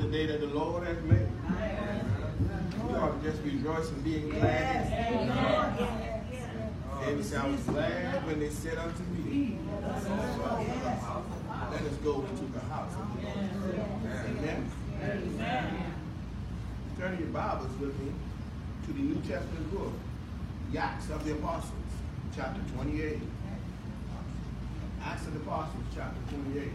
day that the Lord has made. We ought to just rejoice and be glad. David said, I was glad when they said unto me, let us go into the house of the Lord. Amen. Turn your Bibles with me to the New Testament book, the Acts of the Apostles, chapter 28. Acts of the Apostles, chapter 28.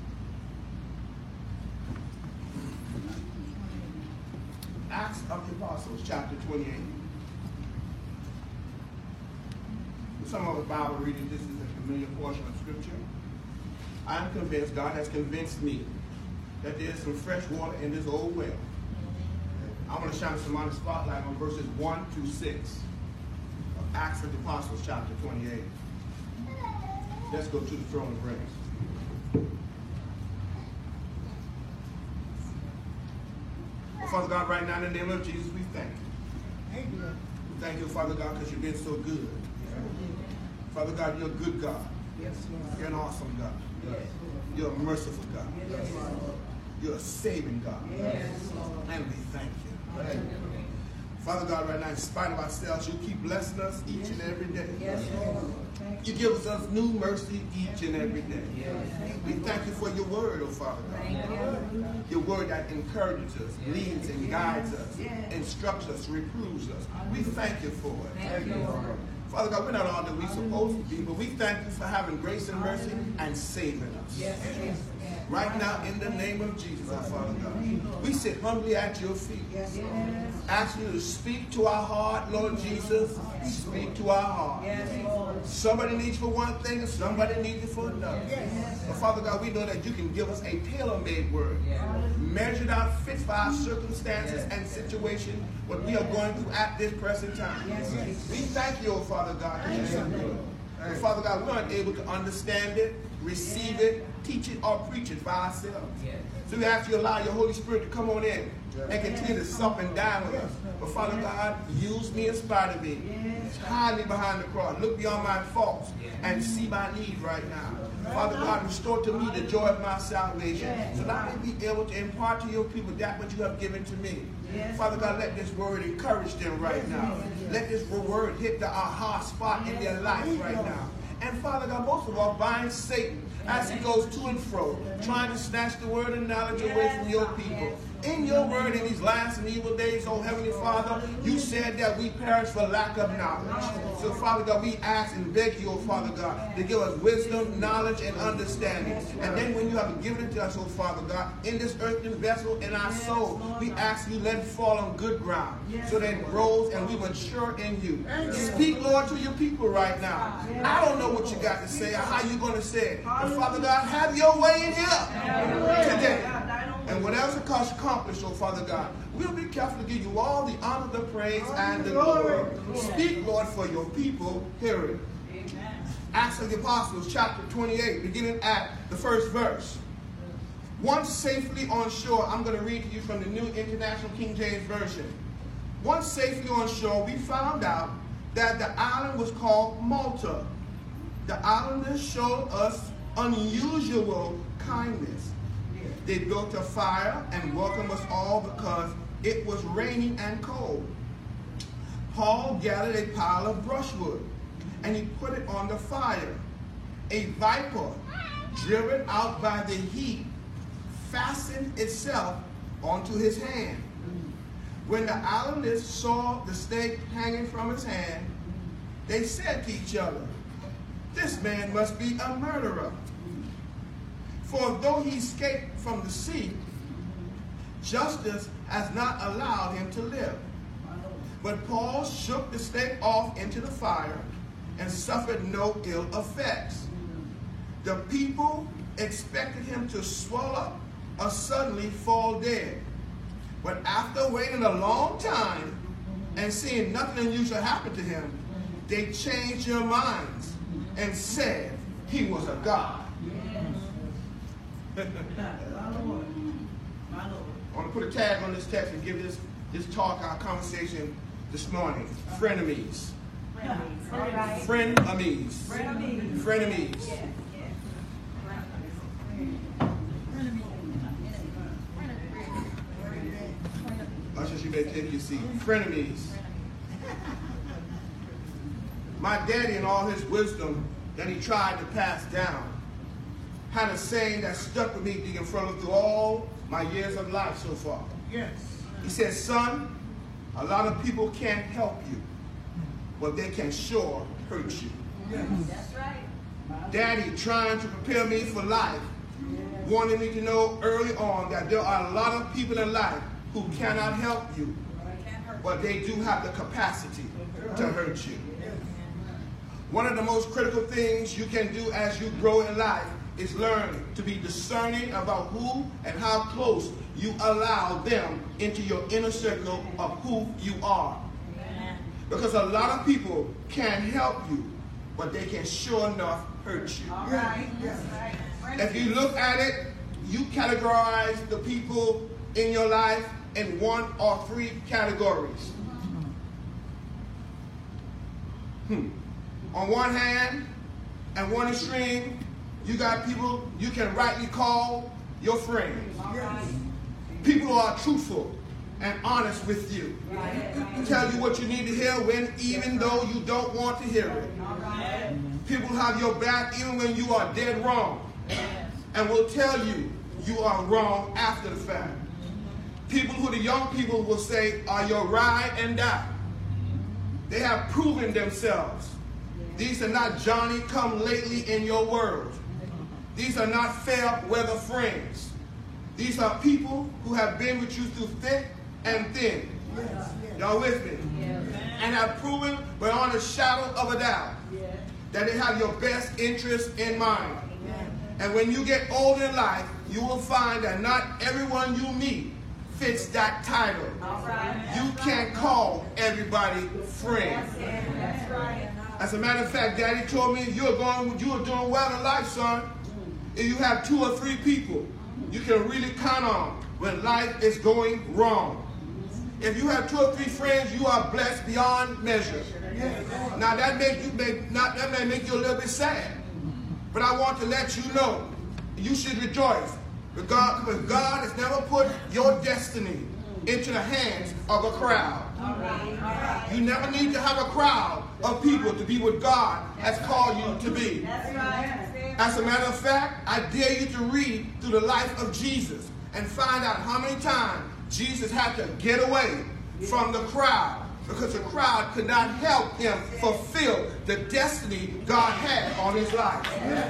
Acts of the Apostles, chapter 28. For some of the Bible reading, this is a familiar portion of Scripture. I am convinced, God has convinced me, that there is some fresh water in this old well. I want to shine some on the spotlight on verses 1 through 6 of Acts of the Apostles, chapter 28. Let's go to the throne of grace. Father God, right now in the name of Jesus, we thank you. We thank you, Father God, because you've been so good. Father God, you're a good God. You're an awesome God. You're a merciful God. You're a saving God. And we thank you. Father God, right now, in spite of ourselves, you keep blessing us each and every day. You give us new mercy each and every day. We thank you for your word, oh Father God. Your word that encourages us, leads and guides us, instructs us, reproves us. We thank you for it. Father God, we're not all that we're supposed to be, but we thank you for having grace and mercy and saving us. Right now, in the name of Jesus, oh Father God, we sit humbly at your feet. Ask you to speak to our heart, Lord Jesus. Speak to our heart. Somebody needs for one thing and somebody needs it for another. But Father God, we know that you can give us a tailor-made word, measured out, fit for our circumstances and situation, what we are going through at this present time. We thank you, oh Father God, that you're so good. But Father God, we aren't able to understand it, receive it, teach it, or preach it for ourselves. So we ask you to allow your Holy Spirit to come on in and continue to sup and dine with us. But Father God, use me in spite of me. Hide me behind the cross. Look beyond my faults and see my need right now. Father God, restore to me the joy of my salvation, so that I may be able to impart to your people that which you have given to me. Father God, let this word encourage them right now. Let this word hit the aha spot in their life right now. And Father God, most of all, bind Satan as he goes to and fro, trying to snatch the word and knowledge away from your people. In your word in these last and evil days, oh Heavenly Father, you said that we perish for lack of knowledge. So Father God, we ask and beg you, oh Father God, to give us wisdom, knowledge, and understanding. And then when you have given it to us, oh Father God, in this earthen vessel, in our soul, we ask you let it fall on good ground, so that it grows and we mature in you. Speak, Lord, to your people right now. I don't know what you got to say or how you're going to say it. But Father God, have your way in here today. And whatever's accomplished, oh Father God, we'll be careful to give you all the honor, the praise, and the glory. Speak, Lord, for your people hearing. Acts of the Apostles, chapter 28, beginning at the first verse. Once safely on shore, I'm going to read to you from the New International King James Version. Once safely on shore, we found out that the island was called Malta. The islanders showed us unusual kindness. They built a fire and welcomed us all because it was raining and cold. Paul gathered a pile of brushwood and he put it on the fire. A viper, driven out by the heat, fastened itself onto his hand. When the islanders saw the snake hanging from his hand, they said to each other, "This man must be a murderer. For though he escaped from the sea, justice has not allowed him to live." But Paul shook the snake off into the fire and suffered no ill effects. The people expected him to swell up or suddenly fall dead. But after waiting a long time and seeing nothing unusual happen to him, they changed their minds and said he was a god. I want to put a tag on this text and give this talk, our conversation this morning. Frenemies. Frenemies. Frenemies. take your seat. Frenemies. My daddy, in all his wisdom that he tried to pass down, had a saying that stuck with me, Deacon Furlow, through all my years of life so far. Yes. He said, son, a lot of people can't help you, but they can sure hurt you. Yes. That's right. Daddy, trying to prepare me for life, wanted me to know early on that there are a lot of people in life who cannot help you, but they do have the capacity to hurt you. One of the most critical things you can do as you grow in life is learn to be discerning about who and how close you allow them into your inner circle of who you are. Because a lot of people can help you, but they can sure enough hurt you. All right. That's right. If you look at it, you categorize the people in your life in 1 or 3 categories. On one hand, and one extreme, you got people you can rightly call your friends. People who are truthful and honest with you. Tell you what you need to hear when, even though you don't want to hear it. People who have your back even when you are dead wrong, and will tell you you are wrong after the fact. People who the young people will say are your ride and die. They have proven themselves. These are not Johnny come lately in your world. These are not fair weather friends. These are people who have been with you through thick and thin. Y'all with me? And have proven beyond a shadow of a doubt that they have your best interest in mind. And when you get old in life, you will find that not everyone you meet fits that title. You can't call everybody friend. As a matter of fact, Daddy told me you are doing well in life, son. If you have 2 or 3 people you can really count on when life is going wrong. If you have 2 or 3 friends, you are blessed beyond measure. Now that may make you a little bit sad, but I want to let you know you should rejoice because God has never put your destiny into the hands of a crowd. You never need to have a crowd of people to be what God has called you to be. As a matter of fact, I dare you to read through the life of Jesus and find out how many times Jesus had to get away from the crowd because the crowd could not help him fulfill the destiny God had on his life.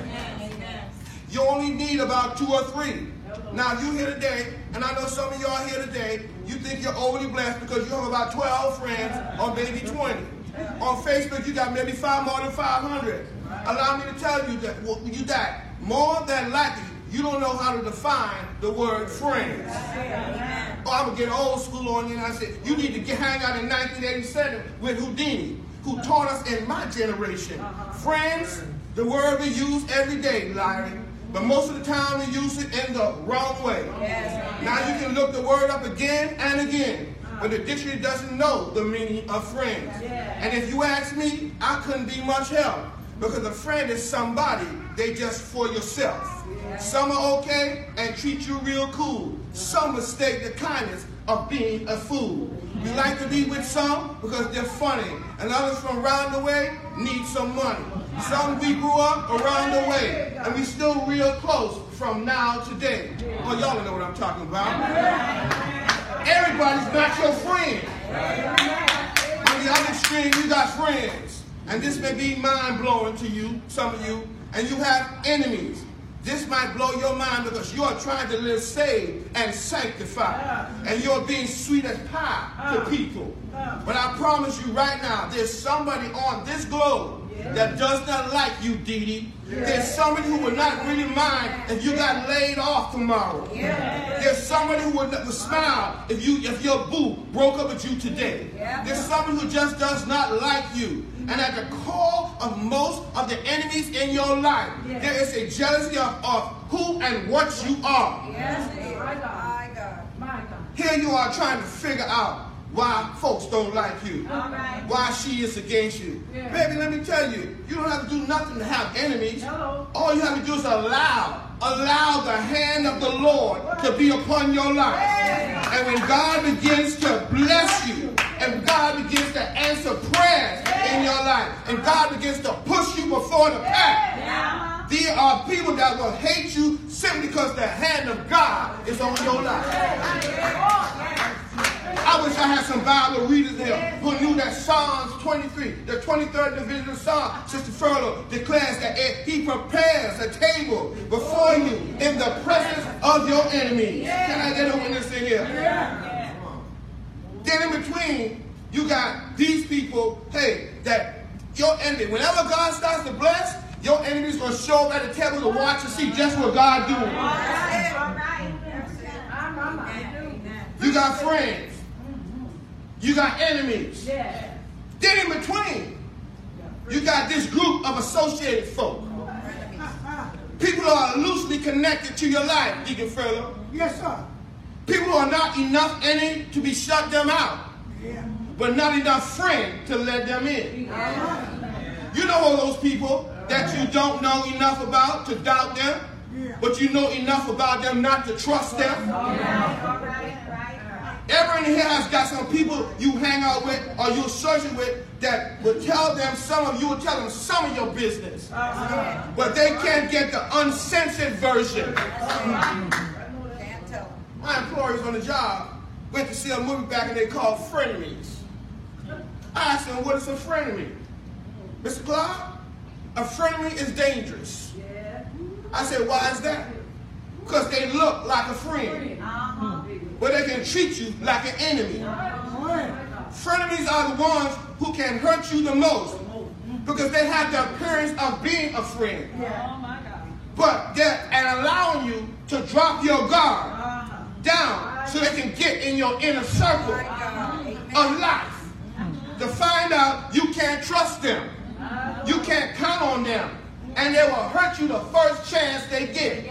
You only need about 2 or 3. Now, if you're here today, and I know some of y'all here today, you think you're overly blessed because you have about 12 friends or maybe 20. On Facebook, you got maybe more than 500. Allow me to tell you that more than likely, you don't know how to define the word friends. Oh, I'm going to get old school on you, and I said, you need to hang out in 1987 with Houdini, who taught us in my generation. Friends, the word we use every day, Larry. But most of the time we use it in the wrong way. Now you can look the word up again and again, but the dictionary doesn't know the meaning of friends. And if you ask me, I couldn't be much help because a friend is somebody they just for yourself. Some are okay and treat you real cool. Some mistake the kindness of being a fool. We like to be with some because they're funny, and others from around the way need some money. Some we grew up around the way, and we still real close from now to today. Oh, y'all know what I'm talking about. Everybody's not your friend. On the other extreme, you got friends, and this may be mind-blowing to you, some of you, and you have enemies. This might blow your mind because you are trying to live saved and sanctified. And you're being sweet as pie to people. But I promise you right now, there's somebody on this globe that does not like you, Dee Dee. There's somebody who would not really mind if you got laid off tomorrow. There's somebody who would smile if your boo broke up with you today. There's somebody who just does not like you. And at the core of most of the enemies in your life, there is a jealousy of who and what you are. My God. Here you are trying to figure out why folks don't like you. All right. Why she is against you. Yeah. Baby, let me tell you, you don't have to do nothing to have enemies. No. All you have to do is allow the hand of the Lord to be upon your life. Yeah. And when God begins to bless you, and God begins to answer prayers in your life, and God begins to push you before the pack, Yeah. there are people that will hate you simply because the hand of God is on your life. I wish I had some Bible readers here who knew that Psalms 23, the 23rd division of Psalm, Sister Furlow declares that he prepares a table before you in the presence of your enemies. Can I get a witness in here? Then in between, you got these people, hey, that your enemy, whenever God starts to bless, your enemy's going to show up at the table to watch and see just what God doing. All right. You got friends. You got enemies. Yeah. Then in between, you got this group of associated folk. People who are loosely connected to your life, Deacon Furlow. Yes, sir. People who are not enough enemy to be shut them out, Yeah. but not enough friend to let them in. You know all those people that you don't know enough about to doubt them, but you know enough about them not to trust them. All right. Everyone in here has got some people you hang out with or you're searching with that will tell them you will tell them some of your business. But they can't get the uncensored version. My employees on the job went to see a movie back and they called Frenemies. I asked them, what is a frenemy? Mr. Clark, a frenemy is dangerous. I said, why is that? Because they look like a friend. But they can treat you like an enemy. Frenemies are the ones who can hurt you the most because they have the appearance of being a friend. But they're allowing you to drop your guard down so they can get in your inner circle of life to find out you can't trust them. You can't count on them. And they will hurt you the first chance they get.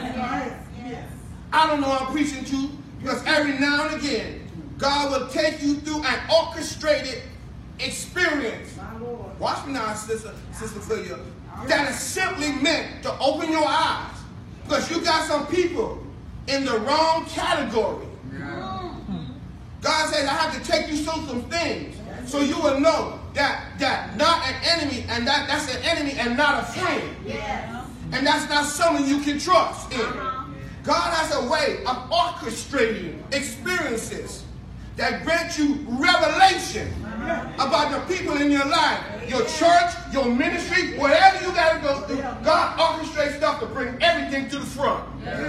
I don't know who I'm preaching to. Because every now and again, God will take you through an orchestrated experience. Watch me now, Sister Philia. That is simply meant to open your eyes. Because you got some people in the wrong category. God says, I have to take you through some things so you will know that not an enemy, and that's an enemy and not a friend. And that's not someone you can trust in. God has a way of orchestrating experiences that grant you revelation about the people in your life, your church, your ministry, whatever you got to go through. God orchestrates stuff to bring everything to the front.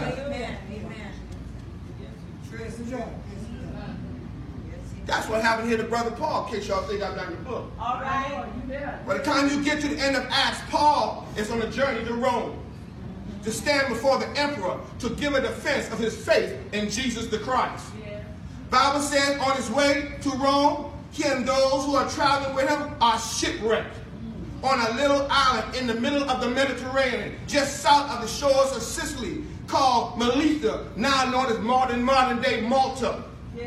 That's what happened here to Brother Paul, in case y'all think I'm not in the book. All right. By the time you get to the end of Acts, Paul is on a journey to Rome to stand before the emperor to give a defense of his faith in Jesus the Christ. Bible says on his way to Rome, he and those who are traveling with him are shipwrecked on a little island in the middle of the Mediterranean, just south of the shores of Sicily, called Melita, now known as modern day Malta.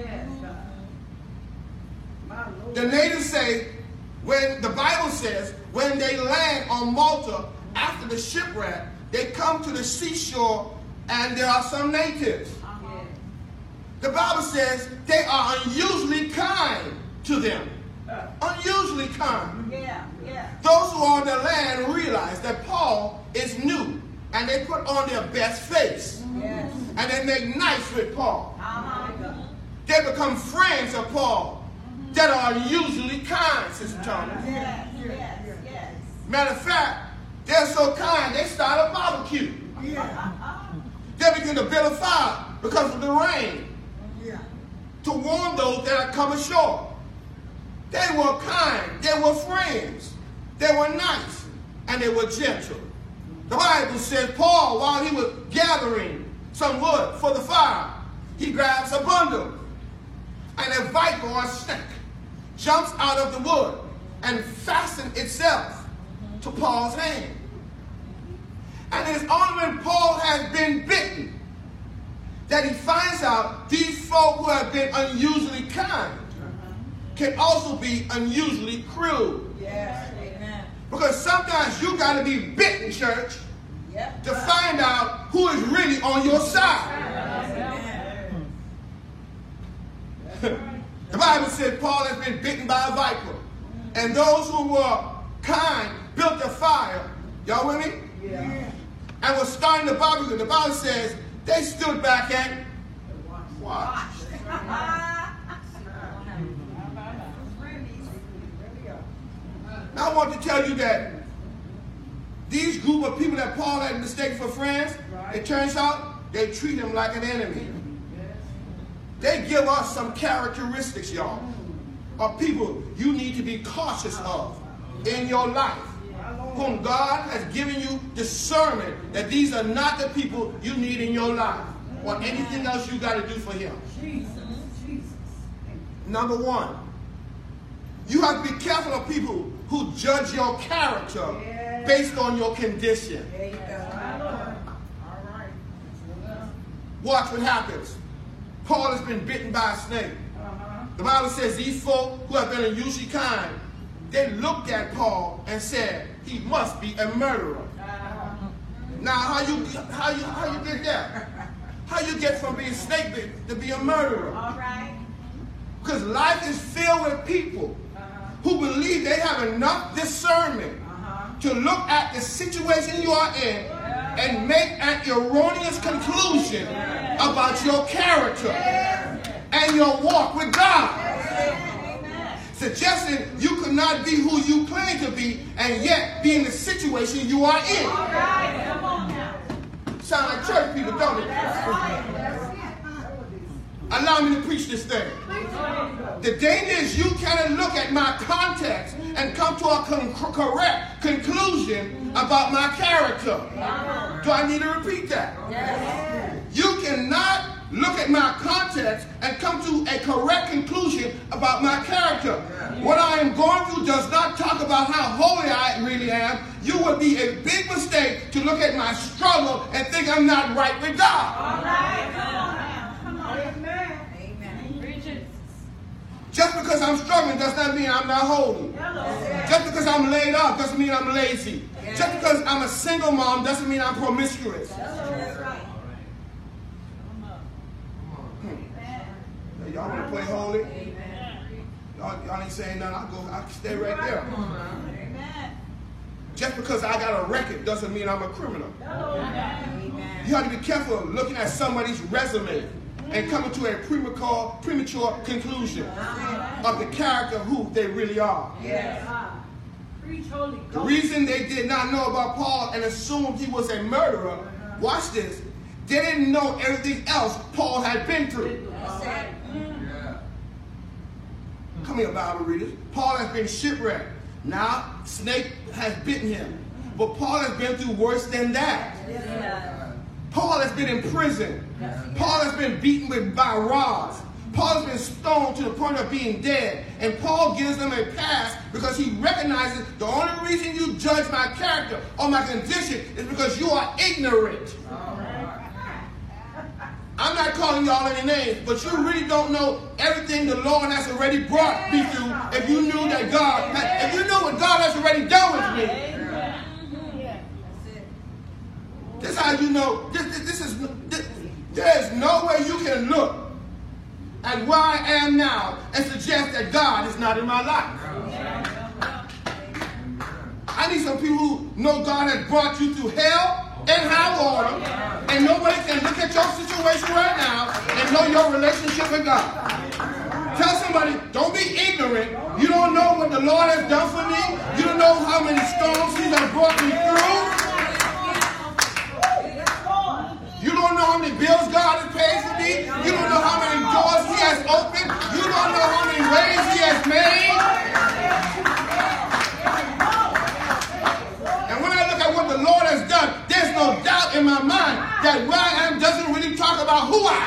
The natives say, when the Bible says, when they land on Malta after the shipwreck, they come to the seashore and there are some natives. The Bible says they are unusually kind to them. Unusually kind. Those who are on the land realize that Paul is new and they put on their best face. And they make nice with Paul. They become friends of Paul that are unusually kind, Sister Thomas. Matter of fact, they're so kind, they start a barbecue. They begin to build a fire because of the rain to warm those that are coming ashore. They were kind, they were friends, they were nice, and they were gentle. The Bible says Paul, while he was gathering some wood for the fire, he grabs a bundle, and a viper or a snake jumps out of the wood and fastens itself to Paul's hand. And it is only when Paul has been bitten that he finds out these folk who have been unusually kind can also be unusually cruel. Yes. Amen. Because sometimes you got to be bitten, church, to find out who is really on your side. The Bible said Paul has been bitten by a viper. And those who were kind built a fire. Y'all with me? Yeah. And was starting the barbecue. The Bible says they stood back and watched. Now I want to tell you that these group of people that Paul had mistaken for friends, it turns out they treat him like an enemy. They give us some characteristics, y'all, of people you need to be cautious of in your life, whom God has given you discernment that these are not the people you need in your life or anything else you got to do for him. Number one, you have to be careful of people who judge your character based on your condition. Watch what happens. Paul has been bitten by a snake. The Bible says these folk who have been unusually kind, they looked at Paul and said, he must be a murderer. Now, how you get that? How you get from being snake bitten to be a murderer? All right. Because life is filled with people who believe they have enough discernment to look at the situation you are in and make an erroneous conclusion about your character and your walk with God. Suggesting you could not be who you claim to be and yet be in the situation you are in. All right. Come on now. Sound like church people, don't it? Allow me to preach this thing. The danger is you cannot look at my context and come to a correct conclusion about my character. Do I need to repeat that? Yes. You cannot look at my context and come to a correct conclusion about my character. What I am going through does not talk about how holy I really am. You would be a big mistake to look at my struggle and think I'm not right with God. All right. Come on now. Come on. Amen. Just because I'm struggling does not mean I'm not holy. Just because I'm laid off doesn't mean I'm lazy. Just because I'm a single mom doesn't mean I'm promiscuous. Y'all want to play holy? Y'all ain't saying nothing. I'll stay right there. Just because I got a record doesn't mean I'm a criminal. You have to be careful of looking at somebody's resume and coming to a premature conclusion of the character who they really are. The reason they did not know about Paul and assumed he was a murderer, watch this, they didn't know everything else Paul had been through. Come here, Bible readers. Paul has been shipwrecked. Now, snake has bitten him. But Paul has been through worse than that. Paul has been in prison. Paul has been beaten by rods. Paul has been stoned to the point of being dead. And Paul gives them a pass because he recognizes the only reason you judge my character or my condition is because you are ignorant. I'm not calling y'all any names, but you really don't know everything the Lord has already brought me through if you knew that if you knew what God has already done with me. This is how you know, there is no way you can look at where I am now and suggest that God is not in my life. I need some people who know God has brought you through hell and high water, and nobody can look at your situation right now and know your relationship with God. Tell somebody, don't be ignorant. You don't know what the Lord has done for me. You don't know how many storms He has brought me through. You don't know how many bills God has paid for me. You don't know how many doors He has opened. You don't know how many ways He has made. And when I look at what the Lord has done, there's no doubt in my mind that where I am doesn't really talk about who I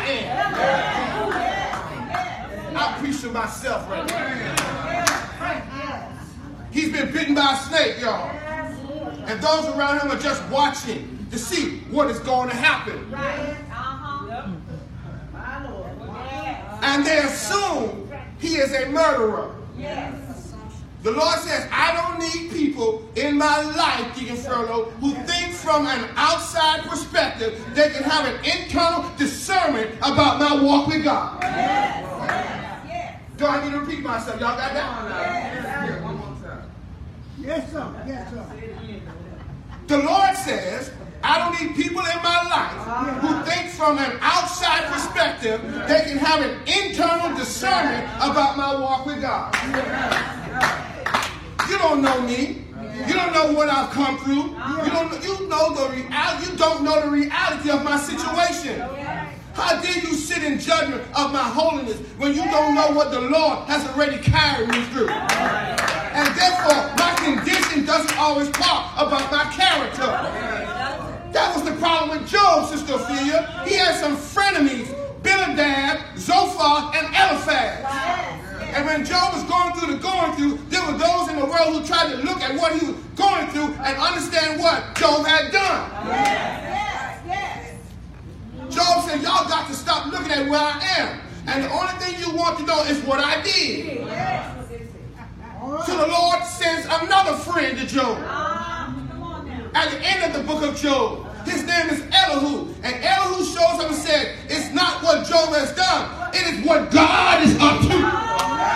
am. I preach to myself right now. He's been bitten by a snake, y'all. And those around him are just watching to see what is going to happen. And they assume he is a murderer. Yes. The Lord says, I don't need people in my life, Deacon Furlow, who think from an outside perspective they can have an internal discernment about my walk with God. Yes. Yes. Do I need to repeat myself? Y'all got that? Yes. One more time. Yes, sir. Yes, sir. The Lord says, I don't need people in my life who think from an outside perspective they can have an internal discernment about my walk with God. You don't know me. You don't know what I've come through. You don't know the reality of my situation. How dare you sit in judgment of my holiness when you don't know what the Lord has already carried me through? And therefore, my condition doesn't always talk about my character. That was the problem with Job, Sister Ophelia. He had some frenemies, Bildad, Zophar, and Eliphaz. And when Job was going through, there were those in the world who tried to look at what he was going through and understand what Job had done. Yes. Yes. Job said, y'all got to stop looking at where I am. And the only thing you want to know is what I did. Yes. So the Lord sends another friend to Job. Come on now. At the end of the book of Job, his name is Elihu. And Elihu shows up and said, it's not what Job has done. It is what God is up to.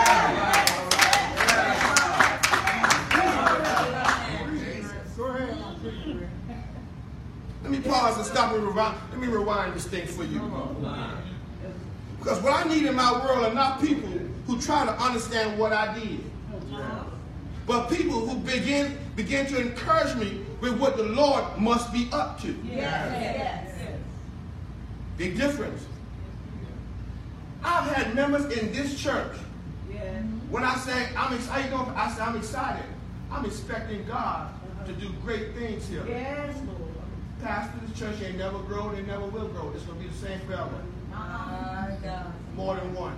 Let me pause and stop and rewind. Let me rewind this thing for you. Because what I need in my world are not people who try to understand what I did, but people who begin to encourage me with what the Lord must be up to. Yes. Big difference. I've had members in this church. When I say I'm excited, I say I'm excited. I'm expecting God to do great things here. Yes, Lord. Pastor, this church ain't never grown, it never will grow. It's going to be the same forever. More than one.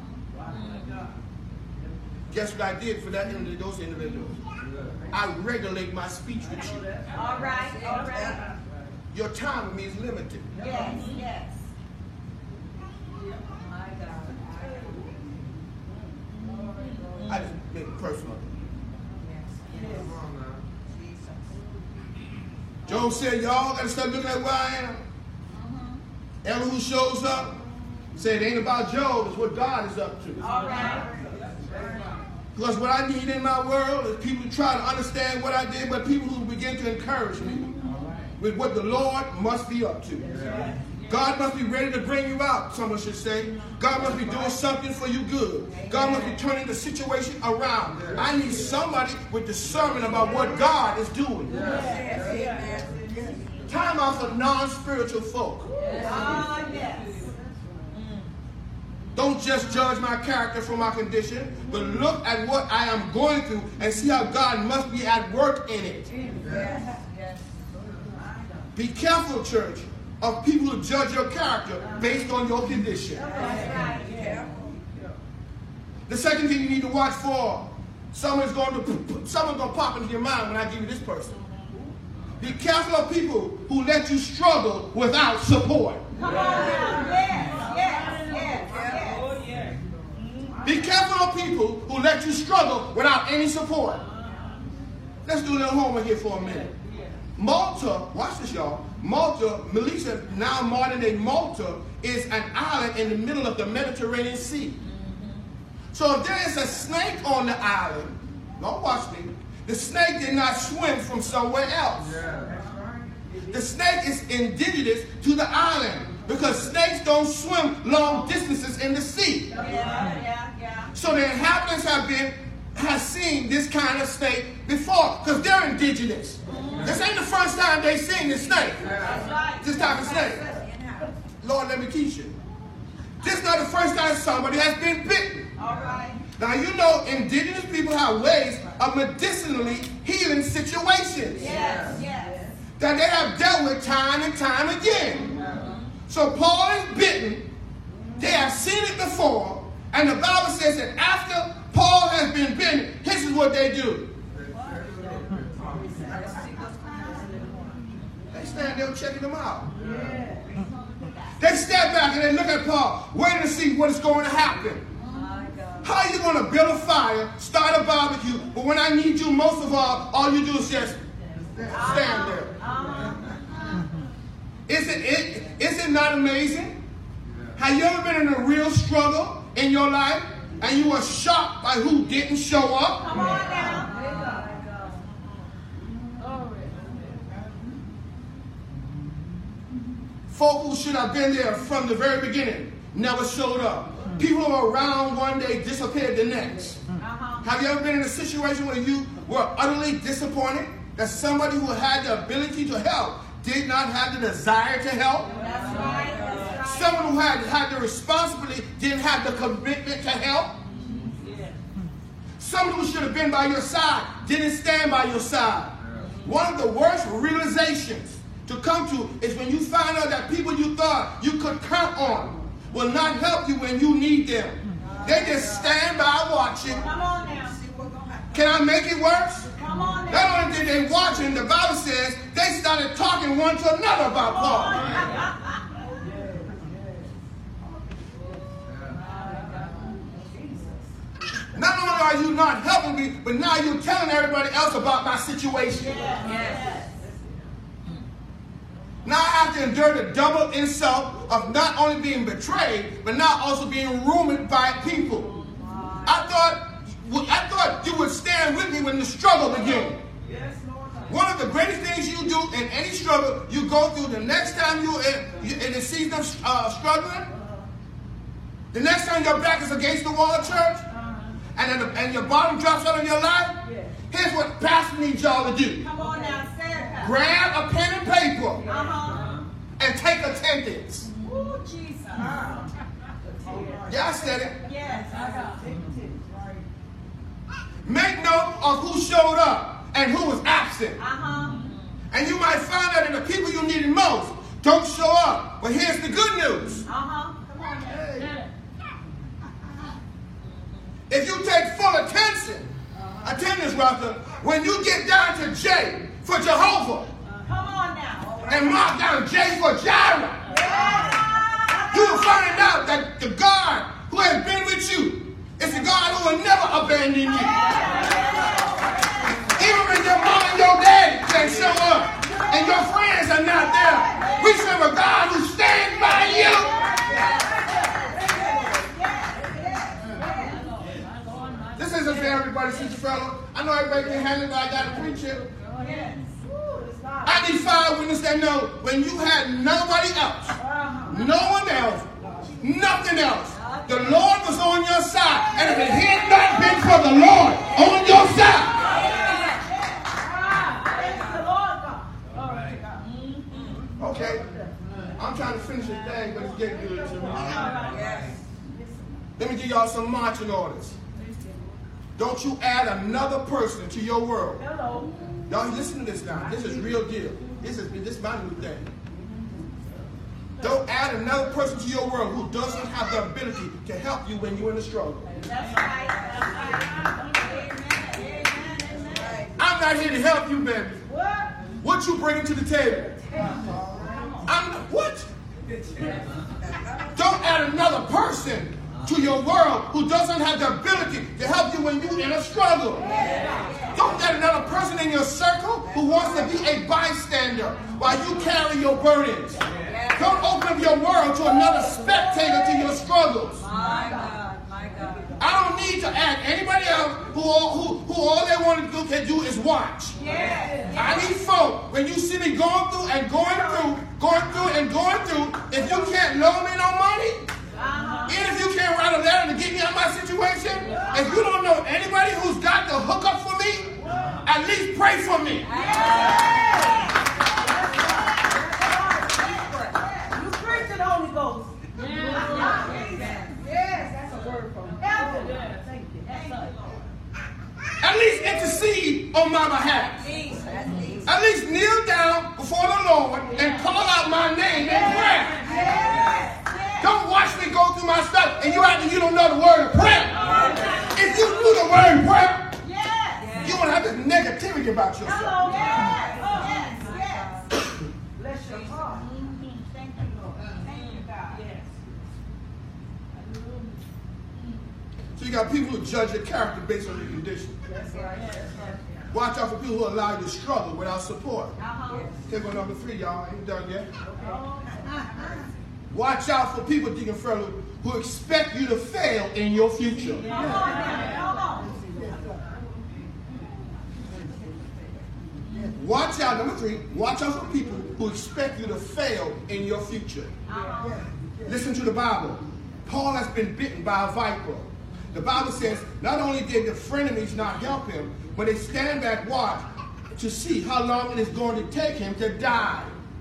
Guess what I did for those individuals? I regulate my speech with you. All right. Your time with me is limited. Yes. My God. I just make it personal. Job said, y'all got to start looking at where I am. Elihu shows up, said it ain't about Job, it's what God is up to. All right. Because what I need in my world is people who try to understand what I did, but people who begin to encourage me with what the Lord must be up to. God must be ready to bring you out, someone should say. God must be doing something for you good. God must be turning the situation around. I need somebody with discernment about what God is doing. Time out for non-spiritual folk. Don't just judge my character from my condition, but look at what I am going through and see how God must be at work in it. Be careful, church, of people who judge your character based on your condition. The second thing you need to watch for, someone's going to pop into your mind when I give you this person. Be careful of people who let you struggle without support. Come on now. Yes. Be careful of people who let you struggle without any support. Let's do a little homework here for a minute. Malta, watch this, y'all. Malta, Melissa, now modern day Malta, is an island in the middle of the Mediterranean Sea. So if there is a snake on the island, don't watch me, the snake did not swim from somewhere else. The snake is indigenous to the island because snakes don't swim long distances in the sea. So the inhabitants have seen this kind of snake before because they're indigenous. This ain't the first time they've seen this snake. This type of snake. Lord, let me teach you. This is not the first time somebody has been bitten. Now, you know, indigenous people have ways of medicinally healing situations that they have dealt with time and time again. So Paul is bitten. They have seen it before. And the Bible says that after Paul has been bitten, this is what they do. They stand there checking them out. They step back and they look at Paul, waiting to see what is going to happen. How are you going to build a fire, start a barbecue, but when I need you most of all you do is just stand there? Is it not amazing? Have you ever been in a real struggle in your life and you were shocked by who didn't show up? Come on now. Folk who should have been there from the very beginning never showed up. People who were around one day disappeared the next. Have you ever been in a situation where you were utterly disappointed that somebody who had the ability to help did not have the desire to help? That's right. That's right. Someone who had the responsibility didn't have the commitment to help? Someone who should have been by your side didn't stand by your side. One of the worst realizations to come to is when you find out that people you thought you could count on will not help you when you need them. They just stand by watching. Come on now. Can I make it worse? Come on now. Not only did they watch him, the Bible says they started talking one to another about Paul. Not only are you not helping me, but now you're telling everybody else about my situation. Yes. Now I have to endure the double insult of not only being betrayed, but now also being rumored by people. I thought you would stand with me when the struggle began. One of the greatest things you do in any struggle, you go through the next time you're in the season of struggling, the next time your back is against the wall of church, and your bottom drops out of your life, here's what pastor needs y'all to do. Come on now. Say it, Pastor. Grab a pen and paper and take attendance. Ooh, Jesus. Y'all said it. Yes. Make note of who showed up and who was absent. And you might find out that the people you needed most don't show up. But here's the good news. Come on now. If you take full attendance rather, when you get down to J for Jehovah, Come on now. and mark down J for Jireh, you will find out that the God who has been with you is the God who will never abandon you. Even when your mom and your dad can't show up and your friends are not there, we serve a God who stands by you. This isn't for everybody, sister fellow. I know everybody can handle it, but I got to preach it. I need 5 witnesses that know when you had nobody else, no one else, nothing else, the Lord was on your side. And if it had not been for the Lord on your side, okay, I'm trying to finish the thing, but it's getting good to me. Let me give y'all some marching orders. Don't you add another person to your world. Y'all listen to this now. This is real deal. This is my new thing. Don't add another person to your world who doesn't have the ability to help you when you're in a struggle. That's right. Amen. I'm not here to help you, baby. What you bringing to the table? What? Don't add another person to your world who doesn't have the ability to help you when you're in a struggle. Don't get another person in your circle who wants to be a bystander while you carry your burdens. Don't open up your world to another spectator to your struggles. My God. I don't need to add anybody else who all they want to do is watch. I need folk, when you see me going through, if you can't loan me no money, even if you can't write a letter to get me out of my situation, if you don't know anybody who's got the hookup for me, at least pray for me. You preach it, Holy Ghost. Yes, that's a word from heaven. Thank you. At least intercede on my behalf. At least kneel down before the Lord and call out my name in prayer. Don't watch me go through my stuff and you act like you don't know the word of prayer. If you knew the word of prayer, you wouldn't have this negativity about yourself. Bless your heart. Thank you, Lord. Thank you, God. So you got people who judge your character based on your condition. That's right. That's right. Watch out for people who allow you to struggle without support. Uh-huh. Take on number 3, y'all. I ain't done yet. Oh. Watch out for people, Deacon Furlow, who expect you to fail in your future. Come on now. Come on. Watch out, number 3, watch out for people who expect you to fail in your future. Uh-huh. Listen to the Bible. Paul has been bitten by a viper. The Bible says not only did the frenemies not help him, but they stand back, watch to see how long it is going to take him to die.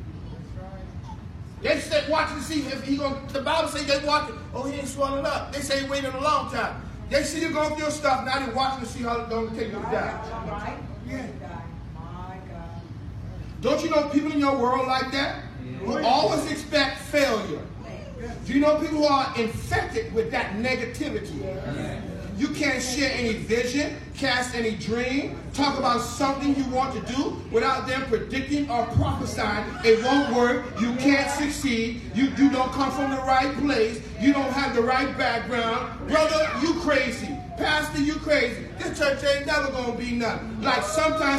They said, watching to see if he going. The Bible says they watching. Oh, he ain't swelling up. They say he waited a long time. They see you going through your stuff. Now they're watching to see how long it take you to die. Right? Yeah. My God. Don't you know people in your world like that who always expect failure? Do you know people who are infected with that negativity? You can't share any vision, cast any dream, talk about something you want to do without them predicting or prophesying. It won't work. You can't succeed. You don't come from the right place. You don't have the right background. Brother, you crazy. Pastor, you crazy. This church ain't never going to be nothing. Life sometimes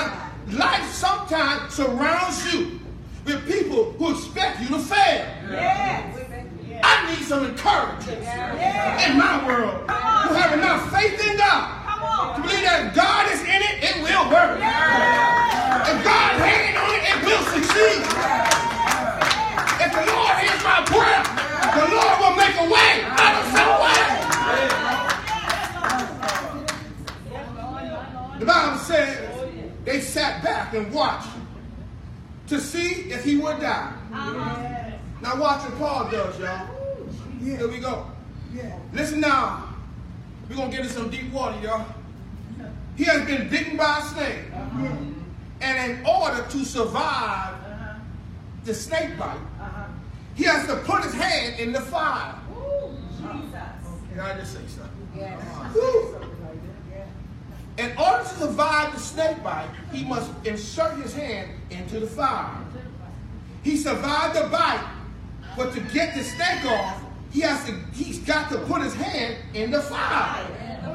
surrounds you with people who expect you to fail. Yes. I need some encouragement in my world. You have enough faith in God to believe that God is in it, it will work. If God's hand on it, it will succeed. If the Lord hears my prayer, the Lord will make a way out of some way. The Bible says they sat back and watched to see if he would die. Now watch what Paul does, y'all. Here we go. Listen now. We're going to get into some deep water, y'all. He has been bitten by a snake. And in order to survive the snake bite, he has to put his hand in the fire. Can I just say something? Woo. In order to survive the snake bite, he must insert his hand into the fire. He survived the bite, but to get the snake off, he's got to put his hand in the fire.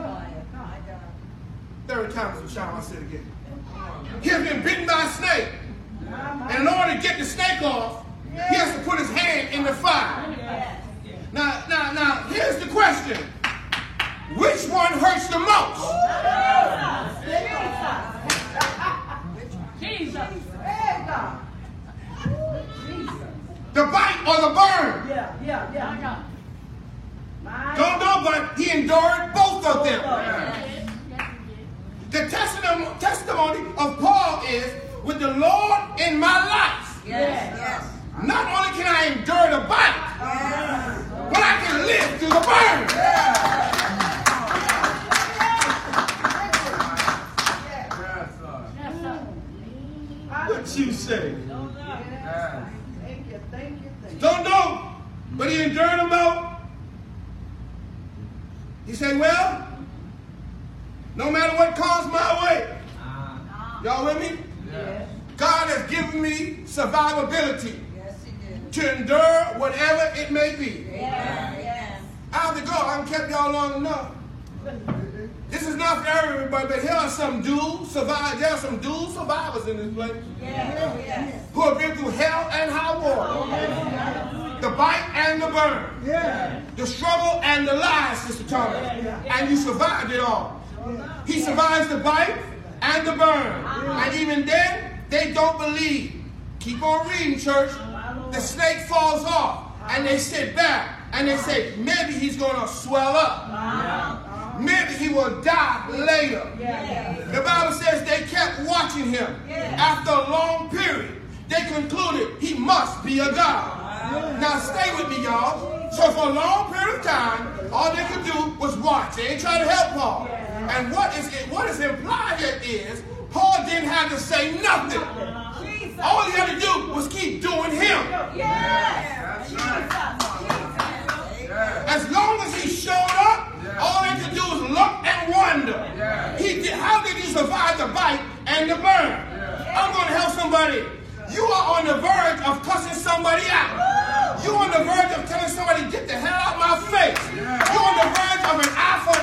Third time is a charm, I said again. He has been bitten by a snake. And in order to get the snake off, he has to put his hand in the fire. Now, here's the question. Which one hurts the most? Jesus. The bite or the burn? Yeah. Don't know, but he endured both of them. The testimony of Paul is, with the Lord in my life, not only can I endure the bite, but I can live through the burn. What you say? Don't know, but he endured them both. He said, well, no matter what comes my way, y'all with me? Yes. God has given me survivability to endure whatever it may be. Yes. I have to go. I haven't kept y'all long enough. This is not for everybody, but here are some dual survivors. There are some dual survivors in this place who have been through hell and high water, the bite and the burn, the struggle and the lies, Sister Thomas, and you survived it all. He survives the bite and the burn, and even then, they don't believe. Keep on reading, church. The snake falls off, and they sit back, and they say, maybe he's going to swell up. Maybe he will die later. The Bible says they kept watching him. After a long period, they concluded he must be a god. Now stay with me, y'all. So for a long period of time, all they could do was watch. They ain't trying to help Paul. And what is implied here is Paul didn't have to say nothing. All he had to do was keep doing him. As long as he showed up, all they could do was look and wonder. How did he survive the bite and the burn? I'm going to help somebody. You are on the verge of cussing somebody out. You're on the verge of telling somebody, get the hell out of my face. You're on the verge of an eye for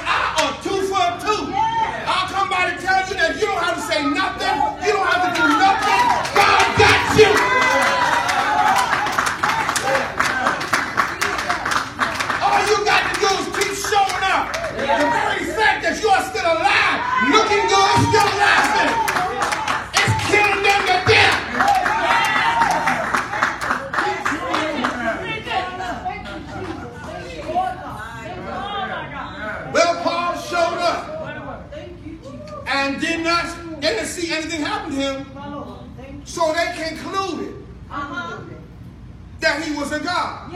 everything happened to him, so they concluded that he was a god.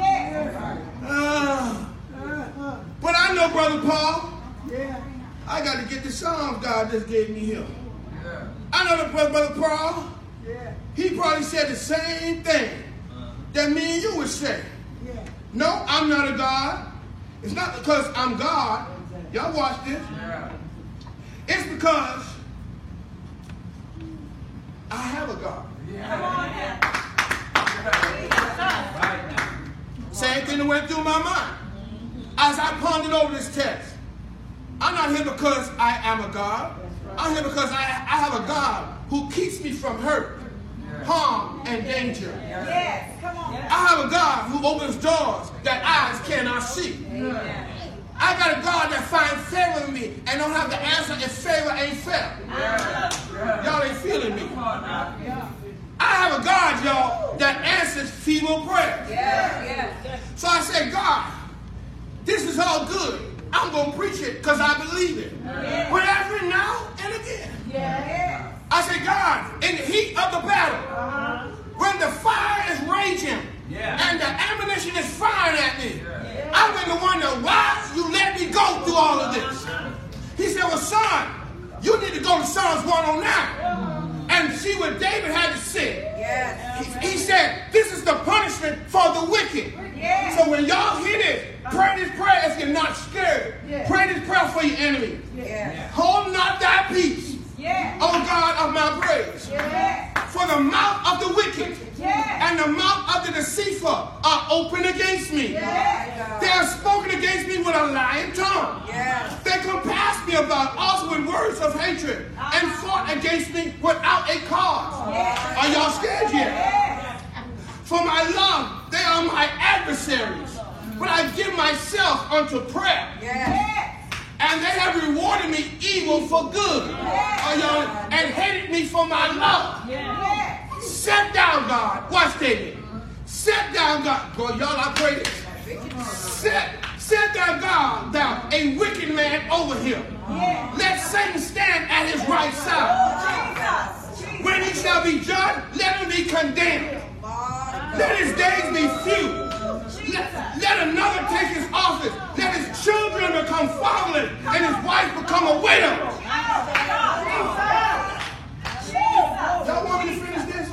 But I know, Brother Paul, I got to get the Psalms God just gave me here. I know that Brother Paul, he probably said the same thing that me and you would say. No, I'm not a god. It's not because I'm God. Y'all watch this. It's because I have a God. Same thing that went through my mind as I pondered over this text. I'm not here because I am a God. I'm here because I have a God who keeps me from hurt, harm, and danger. I have a God who opens doors that eyes cannot see. I got a God that finds favor in me and don't have to answer if favor ain't fair. Y'all ain't feeling me. I have a God, y'all, that answers feeble prayers. So I said, God, this is all good. I'm going to preach it because I believe it. But every now and again, I said, God, in the heat of the battle, when the fire is raging and the ammunition is firing at me, I'm going to wonder why you let me go through all of this. He said, well, son, you need to go to Psalms 109 and see what David had to say. He said, this is the punishment for the wicked. So when y'all hear this, pray this prayer if you're not scared. Pray this prayer for your enemy. Hold not thy peace, O God of my praise. For the mouth of the wicked and the mouth of the deceitful are open against me. They have spoken against me with a lying tongue. They compassed me about also with words of hatred and fought against me without a cause. Are y'all scared yet? For my love, they are my adversaries. But I give myself unto prayer. And they have rewarded me evil for good. And hated me for my love. Set down, God. Watch David. Set down, God. Boy, y'all, I pray this. Set down, God, down a wicked man over him. Let Satan stand at his right side. When he shall be judged, let him be condemned. Let his days be few. Let another take his office. Let his children become fatherless and his wife become a widow. Y'all want me to finish this?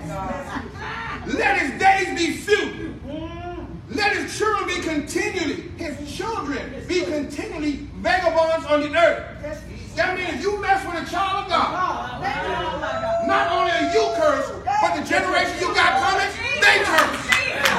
Let his days be few. Let his children be continually vagabonds on the earth. That means if you mess with a child of God, not only are you cursed, but the generation you got coming, they cursed.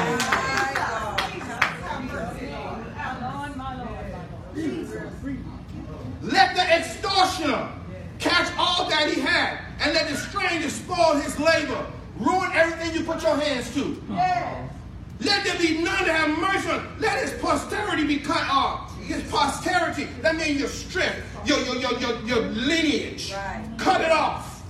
Let the extortioner catch all that he had, and let the stranger spoil his labor, ruin everything you put your hands to. Let there be none to have mercy on. Let his posterity be cut off. His posterity, that means your strength, your lineage. Cut it off.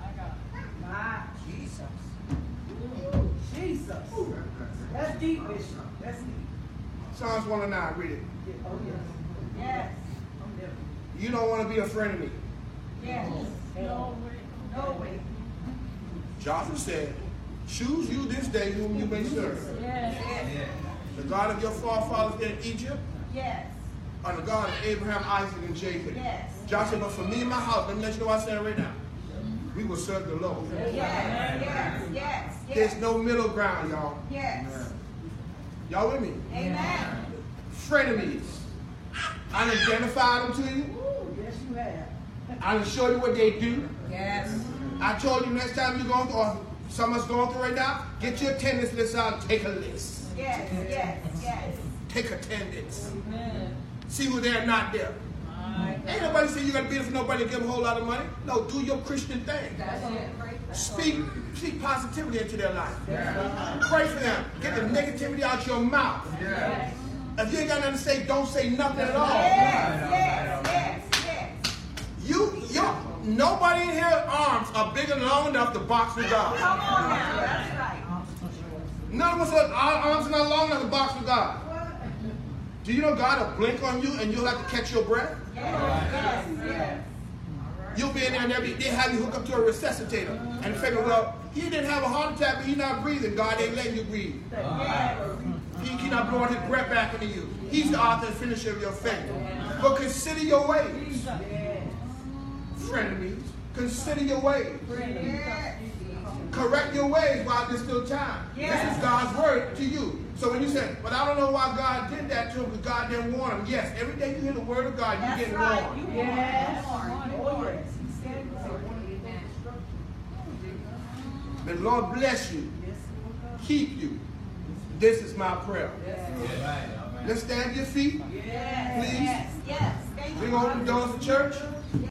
Jesus. That's deep, Bishop. That's deep. Psalms 109, read it. Oh, yes. You don't want to be a friend of me. No way. Joshua said, choose you this day whom you may serve. The God of your forefathers in Egypt, or the God of Abraham, Isaac, and Jacob. Joshua, but for me and my house, let me let you know what I'm saying right now. We will serve the Lord. There's no middle ground, y'all. Y'all with me? Amen. Frenemies. I identified them to you. Yes, you have. I done show you what they do. Yes. I told you next time you're going through, or some of us going through right now, get your attendance list out and take a list. Yes. Take attendance. See who there and not there. Ain't nobody saying you got to be there for nobody to give them a whole lot of money. No, do your Christian thing. Speak positivity into their life. Pray for them. Get the negativity out your mouth. If you ain't got nothing to say, don't say nothing at all. Nobody in here's arms are big and long enough to box with God. Come on now, that's right. None of us our arms are not long enough to box with God. Do you know God will blink on you and you'll have to catch your breath? Yes. You'll be in there and they have you hook up to a resuscitator. And figure, well, he didn't have a heart attack, but he's not breathing. God ain't letting you breathe. He's not blowing his breath back into you. He's the author and finisher of your faith. But consider your ways. Frenemies, consider your ways. Correct your ways while there's still time. This is God's word to you. So when you say, but I don't know why God did that to him because God didn't warn him. Yes, every day you hear the word of God, you get warned. Yes. May the Lord bless you. Keep you. This is my prayer. Let's stand to your feet. Please. Yes. Thank you. Bring open the doors of church.